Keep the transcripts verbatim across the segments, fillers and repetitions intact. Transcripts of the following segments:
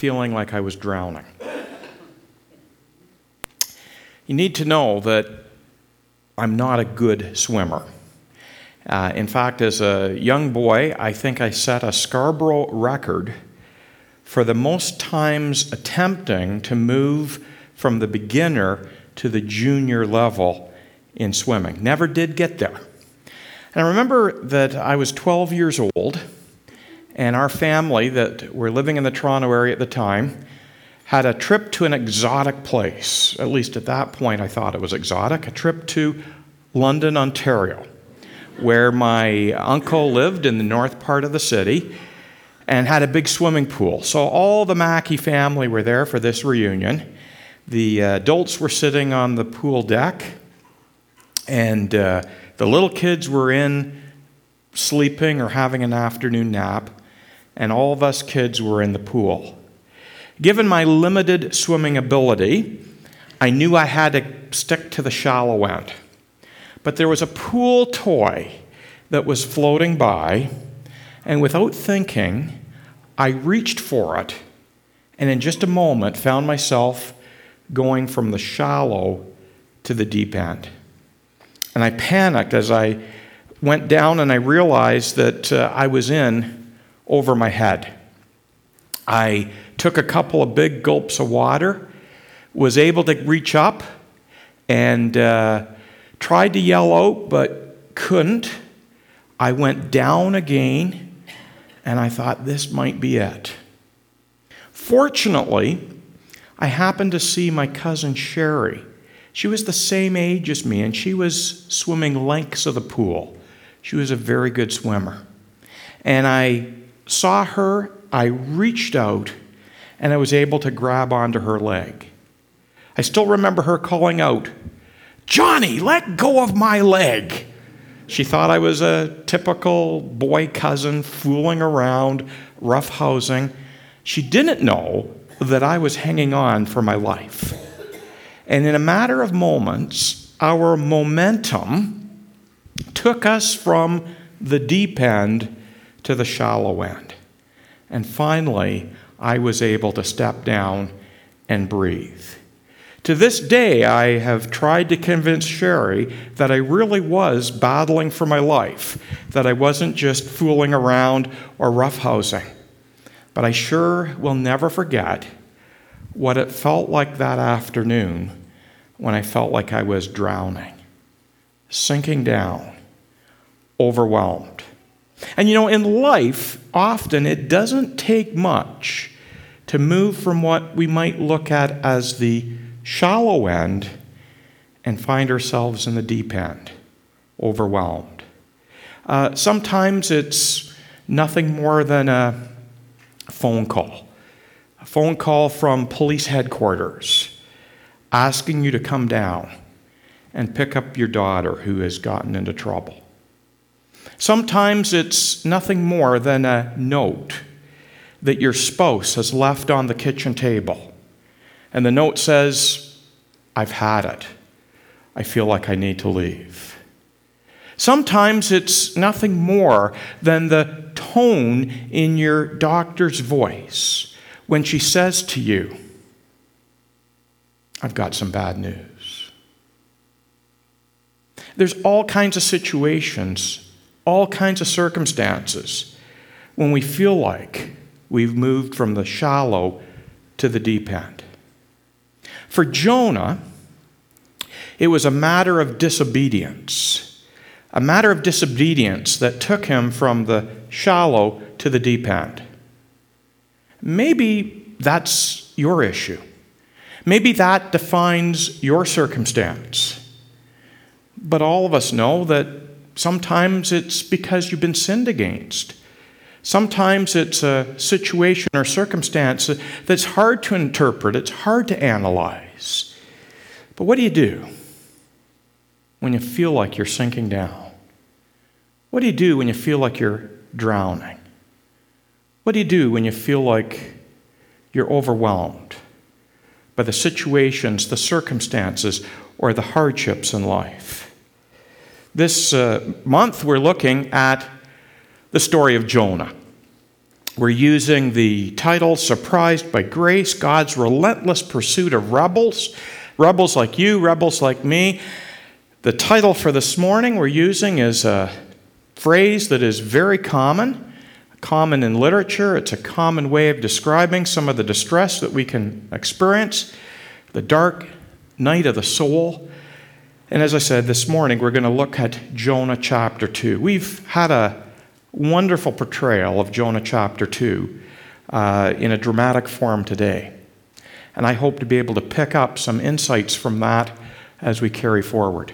feeling like I was drowning. You need to know that I'm not a good swimmer. Uh, in fact, as a young boy, I think I set a Scarborough record for the most times attempting to move from the beginner to the junior level in swimming. Never did get there. And I remember that I was twelve years old, and our family that were living in the Toronto area at the time had a trip to an exotic place. At least at that point I thought it was exotic. A trip to London, Ontario, where my uncle lived in the north part of the city and had a big swimming pool. So all the Mackey family were there for this reunion. The adults were sitting on the pool deck, and uh, the little kids were in sleeping or having an afternoon nap, and all of us kids were in the pool. Given my limited swimming ability, I knew I had to stick to the shallow end. But there was a pool toy that was floating by, and without thinking, I reached for it, and in just a moment found myself going from the shallow to the deep end. And I panicked as I went down, and I realized that uh, I was in over my head. I took a couple of big gulps of water, was able to reach up, and uh, tried to yell out, but couldn't. I went down again, and I thought this might be it. Fortunately, I happened to see my cousin Sherry. She was the same age as me, and she was swimming lengths of the pool. She was a very good swimmer. And I saw her, I reached out, and I was able to grab onto her leg. I still remember her calling out, "Johnny, let go of my leg." She thought I was a typical boy cousin fooling around, roughhousing. She didn't know that I was hanging on for my life. And in a matter of moments, our momentum took us from the deep end to the shallow end. And finally, I was able to step down and breathe. To this day, I have tried to convince Sherry that I really was battling for my life, that I wasn't just fooling around or roughhousing. But I sure will never forget what it felt like that afternoon when I felt like I was drowning, sinking down, overwhelmed. And you know, in life, often it doesn't take much to move from what we might look at as the shallow end and find ourselves in the deep end, overwhelmed. Uh, sometimes it's nothing more than a phone call, a phone call from police headquarters asking you to come down and pick up your daughter who has gotten into trouble. Sometimes it's nothing more than a note that your spouse has left on the kitchen table. And the note says, "I've had it. I feel like I need to leave." Sometimes it's nothing more than the tone in your doctor's voice when she says to you, "I've got some bad news." There's all kinds of situations, all kinds of circumstances when we feel like we've moved from the shallow to the deep end. For Jonah, it was a matter of disobedience, a matter of disobedience that took him from the shallow to the deep end. Maybe that's your issue. Maybe that defines your circumstance. But all of us know that sometimes it's because you've been sinned against. Sometimes it's a situation or circumstance that's hard to interpret, it's hard to analyze. But what do you do when you feel like you're sinking down? What do you do when you feel like you're drowning? What do you do when you feel like you're overwhelmed by the situations, the circumstances, or the hardships in life? This uh, month we're looking at the story of Jonah. We're using the title, Surprised by Grace, God's Relentless Pursuit of Rebels. Rebels like you, rebels like me. The title for this morning we're using is a phrase that is very common, common in literature. It's a common way of describing some of the distress that we can experience, the dark night of the soul. And as I said, this morning we're going to look at Jonah chapter two. We've had a wonderful portrayal of Jonah chapter two uh, in a dramatic form today. And I hope to be able to pick up some insights from that as we carry forward.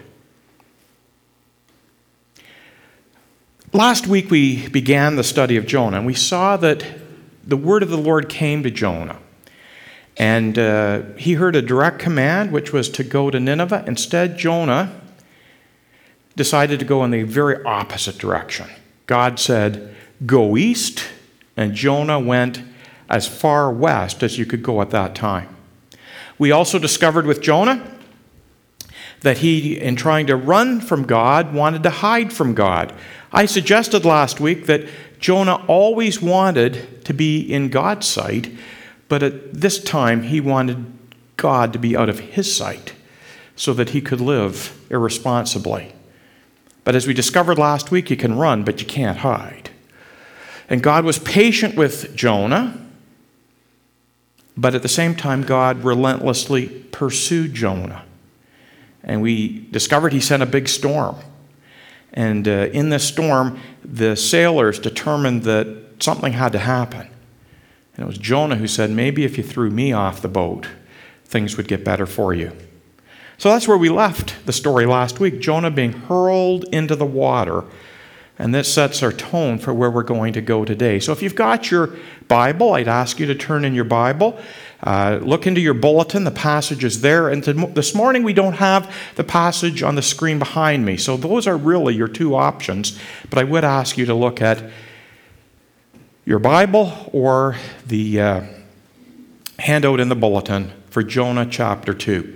Last week we began the study of Jonah, and we saw that the word of the Lord came to Jonah. And uh, he heard a direct command, which was to go to Nineveh. Instead, Jonah decided to go in the very opposite direction. God said, go east, and Jonah went as far west as you could go at that time. We also discovered with Jonah that he, in trying to run from God, wanted to hide from God. I suggested last week that Jonah always wanted to be in God's sight, but at this time he wanted God to be out of his sight so that he could live irresponsibly. But as we discovered last week, you can run, but you can't hide. And God was patient with Jonah, but at the same time, God relentlessly pursued Jonah. And we discovered he sent a big storm. And uh, in this storm, the sailors determined that something had to happen. And it was Jonah who said, maybe if you threw me off the boat, things would get better for you. So that's where we left the story last week, Jonah being hurled into the water. And this sets our tone for where we're going to go today. So if you've got your Bible, I'd ask you to turn in your Bible. Uh, look into your bulletin. The passage is there. And this morning we don't have the passage on the screen behind me. So those are really your two options. But I would ask you to look at your Bible or the uh, handout in the bulletin for Jonah chapter two.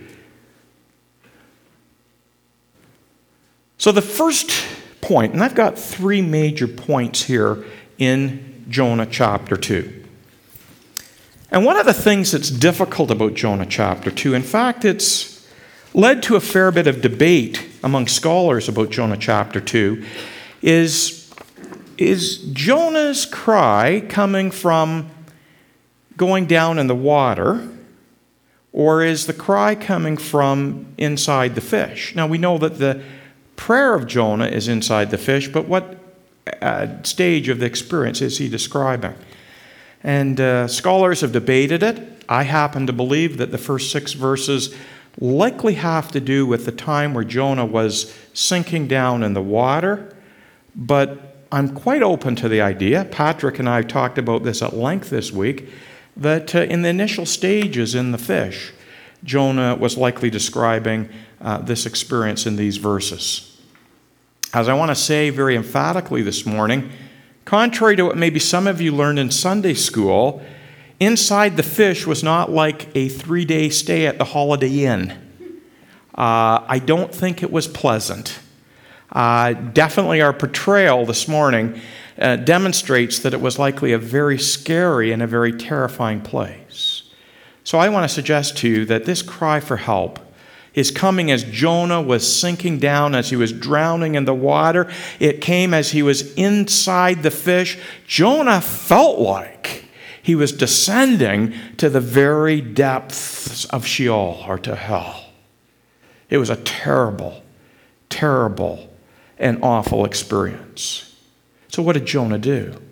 So the first point, and I've got three major points here in Jonah chapter two. And one of the things that's difficult about Jonah chapter two, in fact, it's led to a fair bit of debate among scholars about Jonah chapter two, is, is Jonah's cry coming from going down in the water, or is the cry coming from inside the fish? Now we know that the prayer of Jonah is inside the fish, but what uh, stage of the experience is he describing? And uh, scholars have debated it. I happen to believe that the first six verses likely have to do with the time where Jonah was sinking down in the water, but I'm quite open to the idea. Patrick and I talked about this at length this week, that uh, in the initial stages in the fish, Jonah was likely describing uh, this experience in these verses. As I want to say very emphatically this morning, contrary to what maybe some of you learned in Sunday school, inside the fish was not like a three-day stay at the Holiday Inn. Uh, I don't think it was pleasant. Uh, definitely our portrayal this morning uh, demonstrates that it was likely a very scary and a very terrifying place. So I want to suggest to you that this cry for help is coming as Jonah was sinking down, as he was drowning in the water. It came as he was inside the fish. Jonah felt like he was descending to the very depths of Sheol, or to hell. It was a terrible, terrible, and awful experience. So what did Jonah do?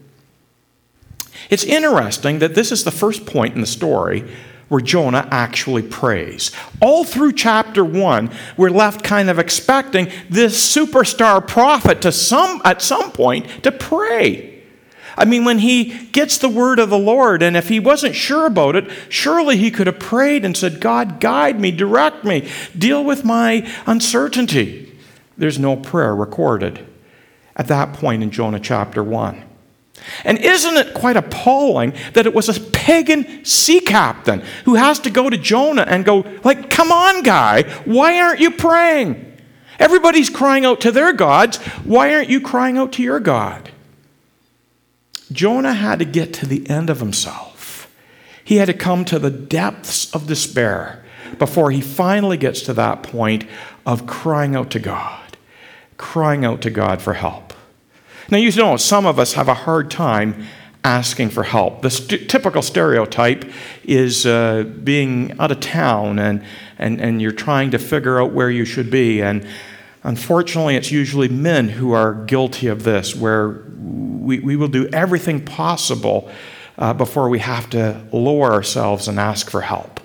It's interesting that this is the first point in the story where Jonah actually prays. All through chapter one, we're left kind of expecting this superstar prophet to some at some point to pray. I mean, when he gets the word of the Lord, and if he wasn't sure about it, surely he could have prayed and said, God, guide me, direct me, deal with my uncertainty. There's no prayer recorded at that point in Jonah chapter one. And isn't it quite appalling that it was a pagan sea captain who has to go to Jonah and go, like, come on, guy, why aren't you praying? Everybody's crying out to their gods. Why aren't you crying out to your God? Jonah had to get to the end of himself. He had to come to the depths of despair before he finally gets to that point of crying out to God, crying out to God for help. Now, you know, some of us have a hard time asking for help. The st- typical stereotype is uh, being out of town and, and, and you're trying to figure out where you should be. And unfortunately, it's usually men who are guilty of this, where we, we will do everything possible uh, before we have to lower ourselves and ask for help.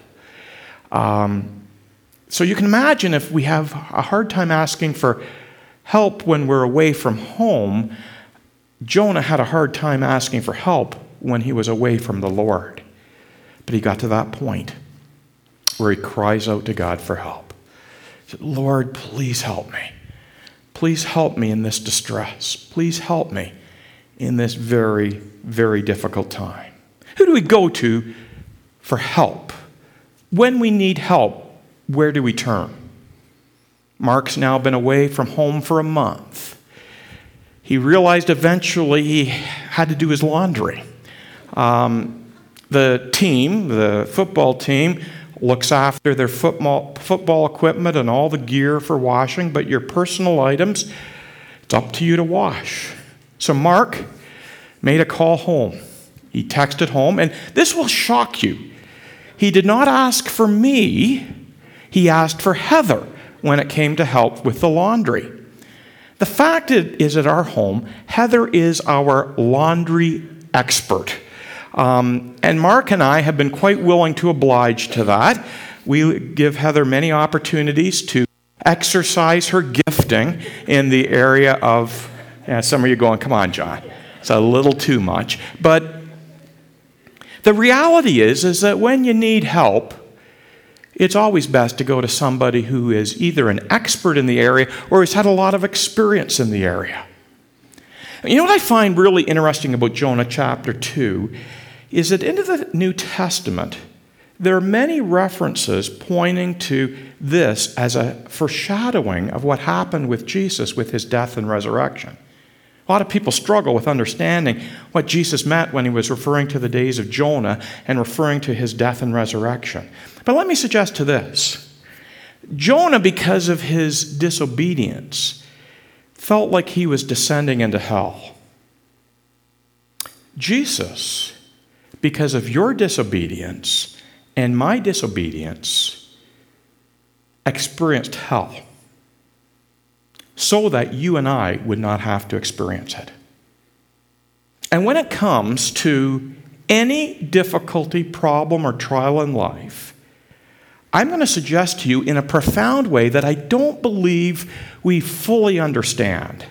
Um, so you can imagine if we have a hard time asking for help when we're away from home, Jonah had a hard time asking for help when he was away from the Lord. But he got to that point where he cries out to God for help. He said, Lord, please help me. Please help me in this distress. Please help me in this very, very difficult time. Who do we go to for help? When we need help, where do we turn? Mark's now been away from home for a month. He realized eventually he had to do his laundry. Um, the team, the football team, looks after their football, football equipment and all the gear for washing, but your personal items, it's up to you to wash. So Mark made a call home. He texted home, and this will shock you. He did not ask for me. He asked for Heather when it came to help with the laundry. The fact is, at our home, Heather is our laundry expert. Um, and Mark and I have been quite willing to oblige to that. We give Heather many opportunities to exercise her gifting in the area of, yeah, some of you are going, come on, John, it's a little too much. But the reality is, is that when you need help, it's always best to go to somebody who is either an expert in the area or has had a lot of experience in the area. You know what I find really interesting about Jonah chapter two is that in the New Testament, there are many references pointing to this as a foreshadowing of what happened with Jesus with his death and resurrection. A lot of people struggle with understanding what Jesus meant when he was referring to the days of Jonah and referring to his death and resurrection. But let me suggest to this. Jonah, because of his disobedience, felt like he was descending into hell. Jesus, because of your disobedience and my disobedience, experienced hell, so that you and I would not have to experience it. And when it comes to any difficulty, problem, or trial in life, I'm going to suggest to you in a profound way that I don't believe we fully understand.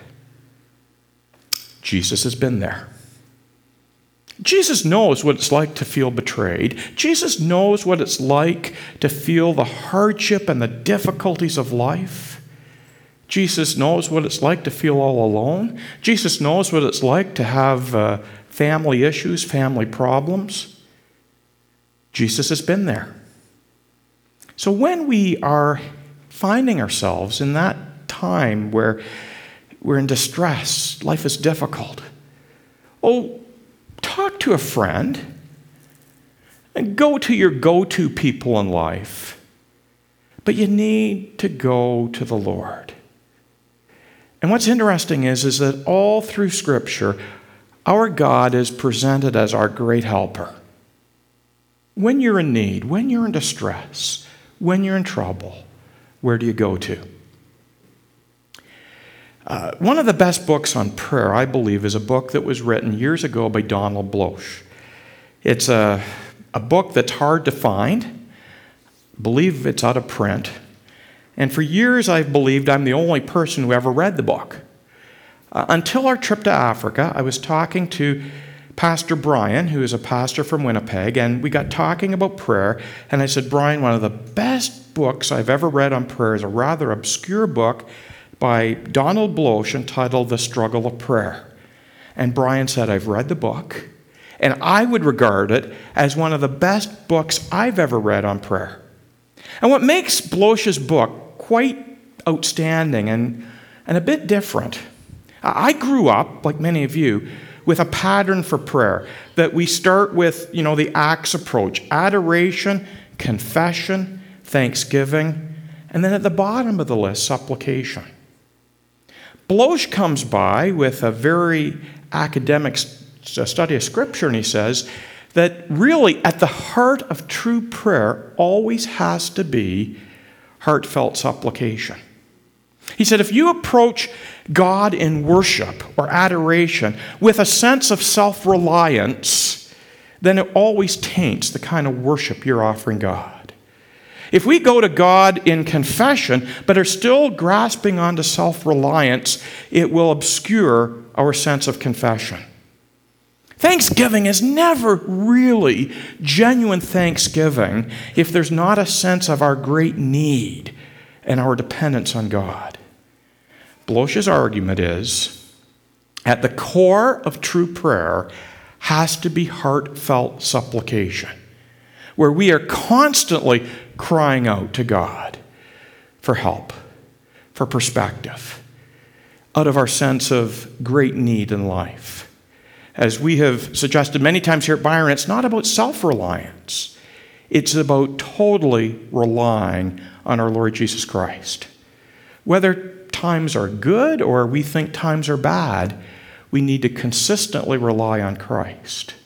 Jesus has been there. Jesus knows what it's like to feel betrayed. Jesus knows what it's like to feel the hardship and the difficulties of life. Jesus knows what it's like to feel all alone. Jesus knows what it's like to have uh, family issues, family problems. Jesus has been there. So when we are finding ourselves in that time where we're in distress, life is difficult, oh, talk to a friend and go to your go-to people in life. But you need to go to the Lord. And what's interesting is, is that all through Scripture, our God is presented as our great helper. When you're in need, when you're in distress, when you're in trouble, where do you go to? Uh, one of the best books on prayer, I believe, is a book that was written years ago by Donald Bloch. It's a, a book that's hard to find. I believe it's out of print. And for years, I've believed I'm the only person who ever read the book. Uh, until our trip to Africa, I was talking to Pastor Brian, who is a pastor from Winnipeg, and we got talking about prayer. And I said, Brian, one of the best books I've ever read on prayer is a rather obscure book by Donald Bloch entitled The Struggle of Prayer. And Brian said, I've read the book, and I would regard it as one of the best books I've ever read on prayer. And what makes Bloch's book quite outstanding and, and a bit different. I grew up, like many of you, with a pattern for prayer, that we start with, you know, the Acts approach: adoration, confession, thanksgiving, and then at the bottom of the list, supplication. Bloch comes by with a very academic study of Scripture, and he says that really at the heart of true prayer always has to be heartfelt supplication. He said if you approach God in worship or adoration with a sense of self-reliance, then it always taints the kind of worship you're offering God. If we go to God in confession but are still grasping onto self-reliance, it will obscure our sense of confession. Thanksgiving is never really genuine thanksgiving if there's not a sense of our great need and our dependence on God. Bloch's argument is, at the core of true prayer has to be heartfelt supplication, where we are constantly crying out to God for help, for perspective, out of our sense of great need in life. As we have suggested many times here at Byron, it's not about self-reliance. It's about totally relying on our Lord Jesus Christ. Whether times are good or we think times are bad, we need to consistently rely on Christ.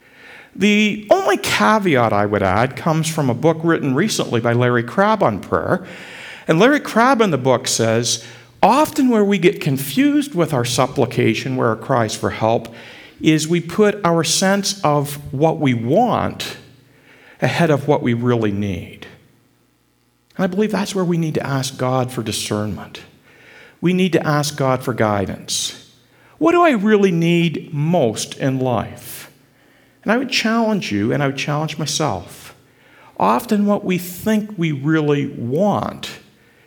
The only caveat I would add comes from a book written recently by Larry Crabb on prayer. And Larry Crabb in the book says, often where we get confused with our supplication, where our cries for help, is we put our sense of what we want ahead of what we really need. And I believe that's where we need to ask God for discernment. We need to ask God for guidance. What do I really need most in life? And I would challenge you, and I would challenge myself. Often what we think we really want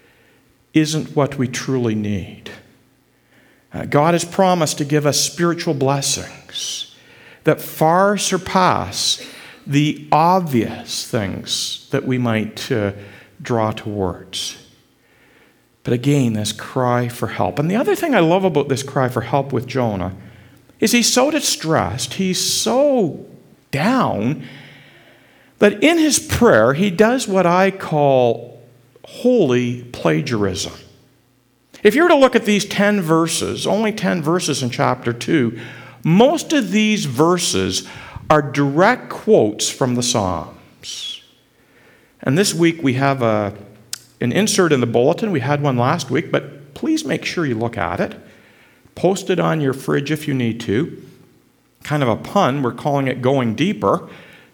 isn't what we truly need. Uh, God has promised to give us spiritual blessings that far surpass the obvious things that we might uh, draw towards. But again, this cry for help. And the other thing I love about this cry for help with Jonah is he's so distressed, he's so down, that in his prayer he does what I call holy plagiarism. If you were to look at these ten verses, only ten verses in chapter two, most of these verses are direct quotes from the Psalms. And this week we have a, an insert in the bulletin. We had one last week, but please make sure you look at it. Post it on your fridge if you need to. Kind of a pun, we're calling it Going Deeper.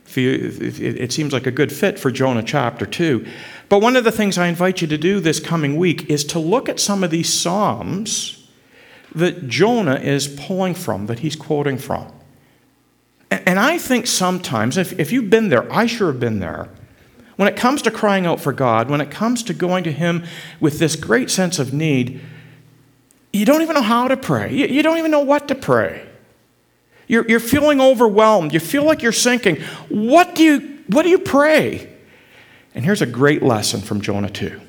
It seems like a good fit for Jonah chapter two. But one of the things I invite you to do this coming week is to look at some of these Psalms that Jonah is pulling from, that he's quoting from. And I think sometimes, if, if you've been there, I sure have been there, when it comes to crying out for God, when it comes to going to Him with this great sense of need, you don't even know how to pray. You, you don't even know what to pray. You're, you're feeling overwhelmed. You feel like you're sinking. What do you, what do you pray? And here's a great lesson from Jonah two.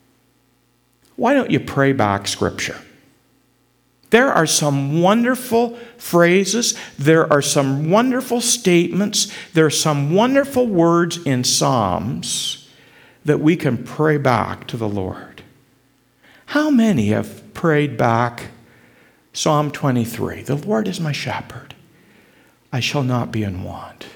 Why don't you pray back Scripture? There are some wonderful phrases. There are some wonderful statements. There are some wonderful words in Psalms that we can pray back to the Lord. How many have prayed back Psalm twenty-three? The Lord is my shepherd. I shall not be in want.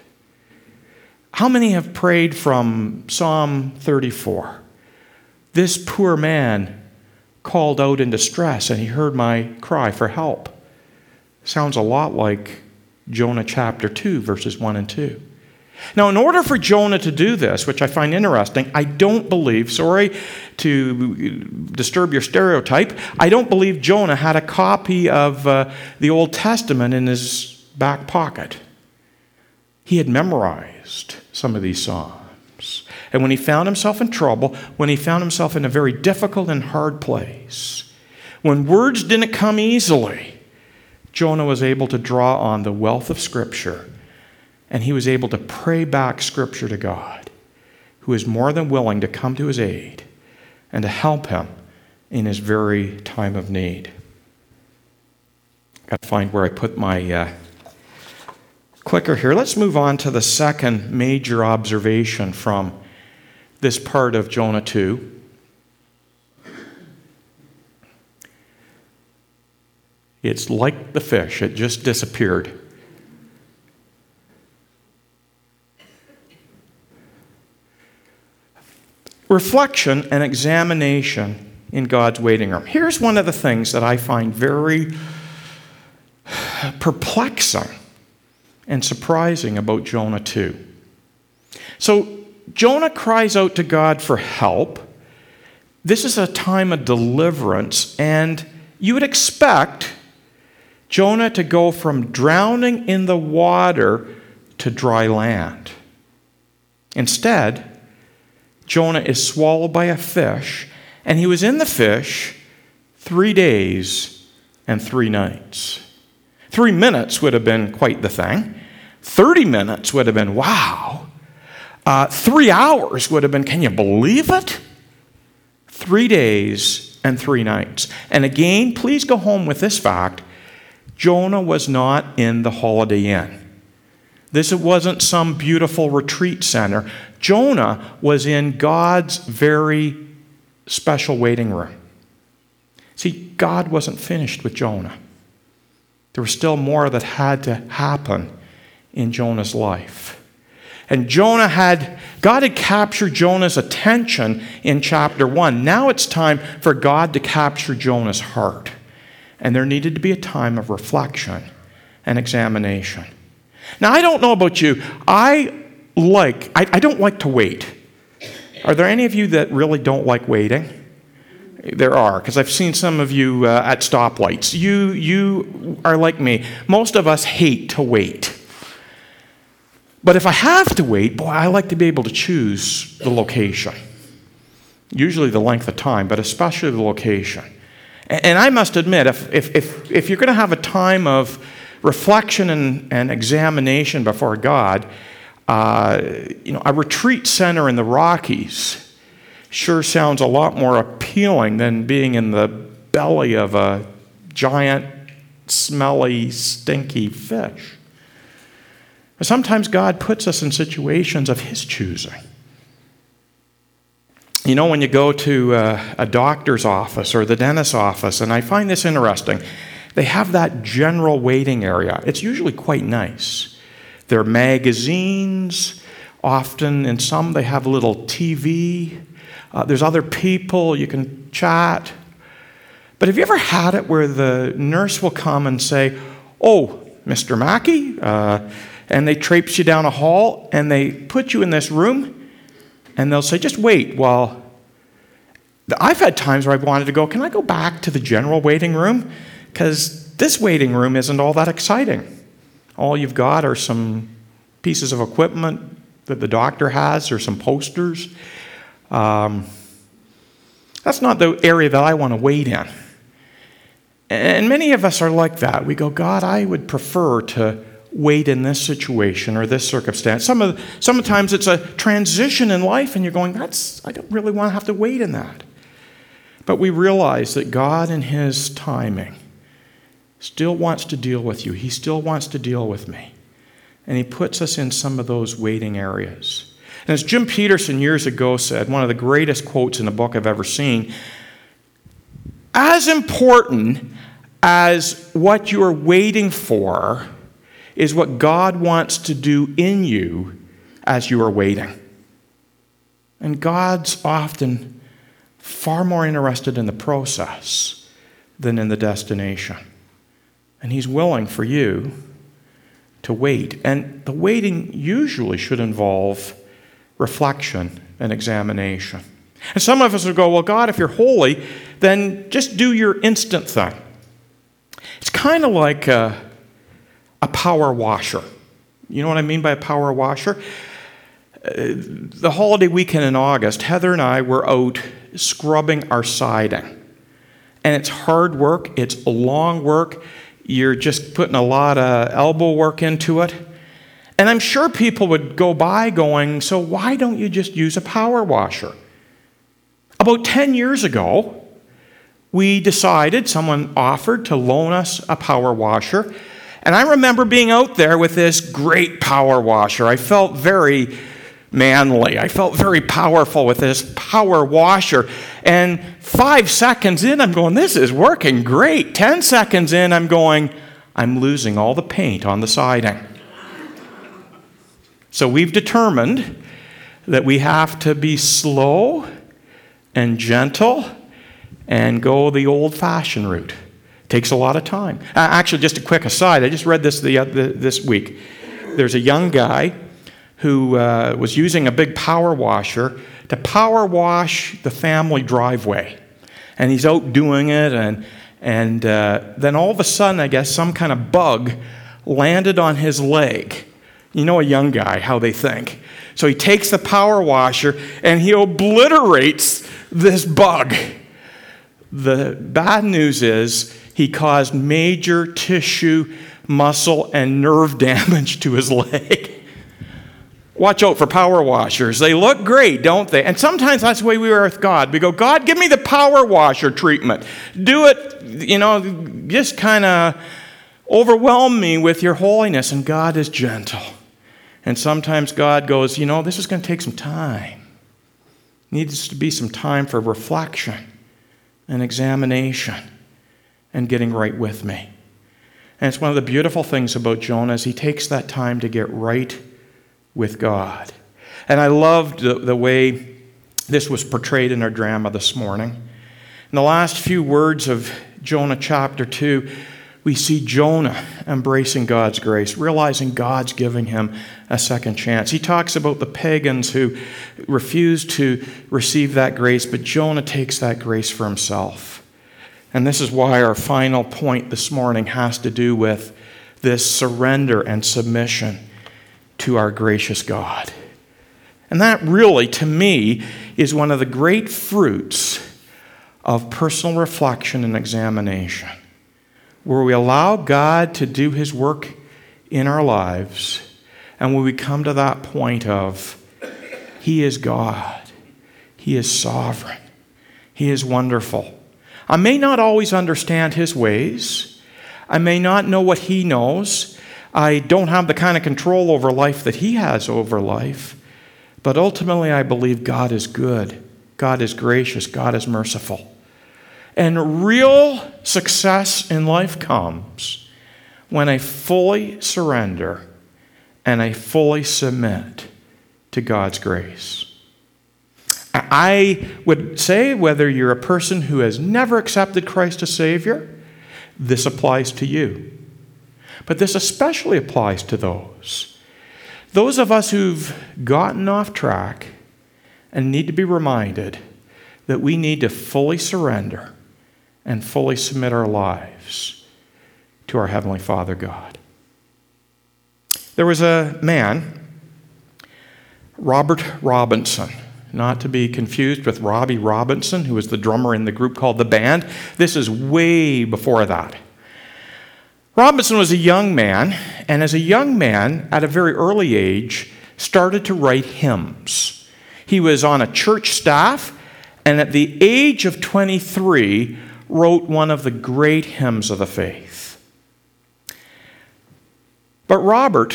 How many have prayed from Psalm thirty-four? This poor man called out in distress, and he heard my cry for help. Sounds a lot like Jonah chapter two, verses one and two. Now, in order for Jonah to do this, which I find interesting, I don't believe, sorry to disturb your stereotype, I don't believe Jonah had a copy of uh, the Old Testament in his back pocket. He had memorized some of these Psalms. And when he found himself in trouble, when he found himself in a very difficult and hard place, when words didn't come easily, Jonah was able to draw on the wealth of Scripture, and he was able to pray back Scripture to God, who is more than willing to come to his aid and to help him in his very time of need. I've got to find where I put my uh, quicker here. Let's move on to the second major observation from this part of Jonah two. It's like the fish, it just disappeared. Reflection and examination in God's waiting room. Here's one of the things that I find very perplexing and surprising about Jonah two. So Jonah cries out to God for help. This is a time of deliverance, and you would expect Jonah to go from drowning in the water to dry land. Instead, Jonah is swallowed by a fish, and he was in the fish three days and three nights. Three minutes would have been quite the thing. Thirty minutes would have been, wow. Uh, three hours would have been, can you believe it? Three days and three nights. And again, please go home with this fact. Jonah was not in the Holiday Inn. This wasn't some beautiful retreat center. Jonah was in God's very special waiting room. See, God wasn't finished with Jonah. There was still more that had to happen in Jonah's life. And Jonah had, God had captured Jonah's attention in chapter one. Now it's time for God to capture Jonah's heart. And there needed to be a time of reflection and examination. Now, I don't know about you. I like, I, I don't like to wait. Are there any of you that really don't like waiting? There are, because I've seen some of you uh, at stoplights. You, you are like me. Most of us hate to wait. But if I have to wait, boy, I like to be able to choose the location. Usually the length of time, but especially the location. And I must admit, if, if, if, if you're going to have a time of reflection and, and examination before God, uh, you know, a retreat center in the Rockies sure sounds a lot more appealing than being in the belly of a giant, smelly, stinky fish. Sometimes God puts us in situations of His choosing. You know, when you go to uh, a doctor's office or the dentist's office, and I find this interesting, they have that general waiting area. It's usually quite nice. There are magazines. Often, in some, they have a little T V. Uh, there's other people. You can chat. But have you ever had it where the nurse will come and say, "Oh, Mister Mackey," uh, and they traipse you down a hall, and they put you in this room, and they'll say, "Just wait while..." I've had times where I've wanted to go, "Can I go back to the general waiting room? Because this waiting room isn't all that exciting. All you've got are some pieces of equipment that the doctor has or some posters. Um, that's not the area that I want to wait in." And many of us are like that. We go, "God, I would prefer to wait in this situation or this circumstance." Some of sometimes it's a transition in life, and you're going, "That's I don't really want to have to wait in that." But we realize that God, in His timing, still wants to deal with you. He still wants to deal with me. And He puts us in some of those waiting areas. And as Jim Peterson years ago said, one of the greatest quotes in a book I've ever seen, as important as what you're waiting for is what God wants to do in you as you are waiting. And God's often far more interested in the process than in the destination. And He's willing for you to wait. And the waiting usually should involve reflection and examination. And some of us will go, "Well, God, if you're holy, then just do your instant thing." It's kind of like a, a power washer. You know what I mean by a power washer? Uh, the holiday weekend in August, Heather and I were out scrubbing our siding. And it's hard work. It's long work. You're just putting a lot of elbow work into it. And I'm sure people would go by going, "So why don't you just use a power washer?" About ten years ago, we decided, someone offered to loan us a power washer, And I remember being out there with this great power washer. I felt very manly. I felt very powerful with this power washer. And five seconds in, I'm going, this is working great. Ten seconds in, I'm going, I'm losing all the paint on the siding. So we've determined that we have to be slow and gentle and go the old-fashioned route. Takes a lot of time. Uh, actually, just a quick aside, I just read this the, uh, the, this week. There's a young guy who uh, was using a big power washer to power wash the family driveway. And he's out doing it, and, and uh, then all of a sudden, I guess, some kind of bug landed on his leg. You know a young guy, how they think. So he takes the power washer, and he obliterates this bug. The bad news is he caused major tissue, muscle, and nerve damage to his leg. Watch out for power washers. They look great, don't they? And sometimes that's the way we are with God. We go, God, give me the power washer treatment. Do it, you know, just kind of overwhelm me with your holiness. And God is gentle. And sometimes God goes, you know, this is going to take some time. Needs to be some time for reflection and examination and getting right with me. And it's one of the beautiful things about Jonah is he takes that time to get right with God. And I loved the, the way this was portrayed in our drama this morning. In the last few words of Jonah chapter two, we see Jonah embracing God's grace, realizing God's giving him a second chance. He talks about the pagans who refused to receive that grace, but Jonah takes that grace for himself. And this is why our final point this morning has to do with this surrender and submission to our gracious God. And that really, to me, is one of the great fruits of personal reflection and examination, where we allow God to do his work in our lives, and when we come to that point of, he is God, he is sovereign, he is wonderful. I may not always understand his ways. I may not know what he knows. I don't have the kind of control over life that he has over life. But ultimately, I believe God is good. God is gracious. God is merciful. And real success in life comes when I fully surrender and I fully submit to God's grace. I would say whether you're a person who has never accepted Christ as Savior, this applies to you. But this especially applies to those. Those of us who've gotten off track and need to be reminded that we need to fully surrender and fully submit our lives to our Heavenly Father God. There was a man, Robert Robinson, not to be confused with Robbie Robinson, who was the drummer in the group called The Band. This is way before that. Robinson was a young man, and as a young man, at a very early age, started to write hymns. He was on a church staff, and at the age of twenty-three, wrote one of the great hymns of the faith. But Robert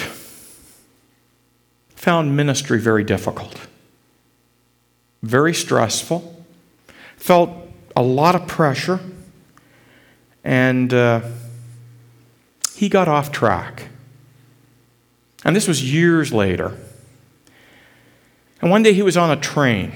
found ministry very difficult, very stressful, felt a lot of pressure, and uh, he got off track. And this was years later. And one day he was on a train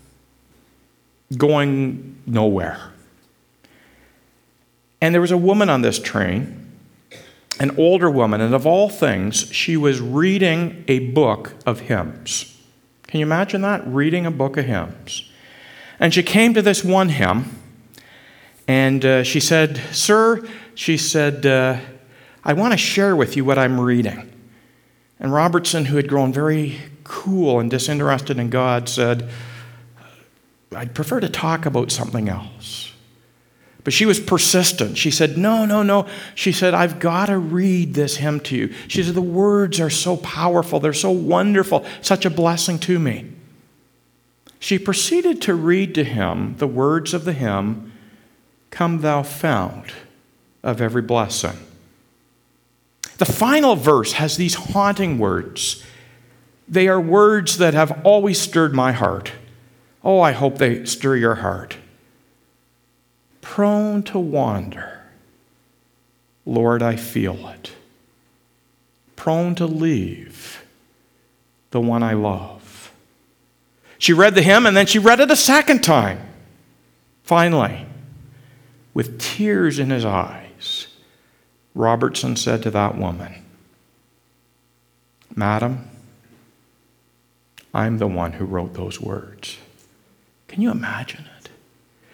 going nowhere. And there was a woman on this train, an older woman, and of all things, she was reading a book of hymns. Can you imagine that? Reading a book of hymns. And she came to this one hymn, and uh, she said, "Sir," she said, uh, "I want to share with you what I'm reading." And Robertson, who had grown very cool and disinterested in God, said, "I'd prefer to talk about something else." But she was persistent. She said, no, no, no. She said, "I've got to read this hymn to you." She said, "The words are so powerful. They're so wonderful. Such a blessing to me." She proceeded to read to him the words of the hymn, "Come thou fount of every blessing." The final verse has these haunting words. They are words that have always stirred my heart. Oh, I hope they stir your heart. Prone to wander. Lord, I feel it. Prone to leave the one I love. She read the hymn and then she read it a second time. Finally, with tears in his eyes, Robertson said to that woman, Madam, I'm the one who wrote those words. Can you imagine it?